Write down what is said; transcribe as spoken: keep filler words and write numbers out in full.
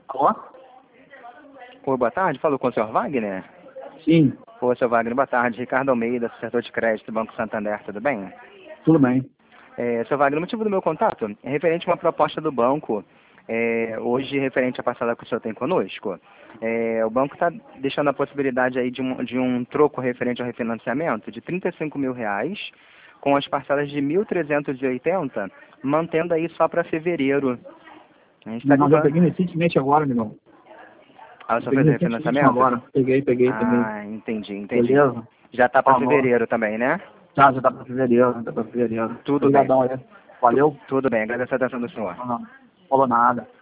Alô? Oi, boa tarde. Falou com o senhor Wagner? Sim, Ô, senhor Wagner, boa tarde. Ricardo Almeida, assessor de crédito do Banco Santander, tudo bem? tudo bem. É, senhor Wagner, o motivo do meu contato é referente a uma proposta do banco, é, hoje referente à parcela que o senhor tem conosco. É, o banco está deixando a possibilidade aí de um, de um troco referente ao refinanciamento de trinta e cinco mil reais, com as parcelas de mil trezentos e oitenta, mantendo aí só para fevereiro. A gente está Não, eu ligando. peguei recentemente agora, meu. Ah, o senhor Peguei fez o recentemente refinanciamento? agora. Peguei, peguei, peguei. Ah, entendi, entendi. Beleza? Já está para Falou. fevereiro também, né? Já, já tá pra fevereiro, já tá pra fevereiro. Tudo bem. Obrigadão aí. Tu- Valeu? tudo bem, agradeço a atenção do senhor. Não, não falou nada.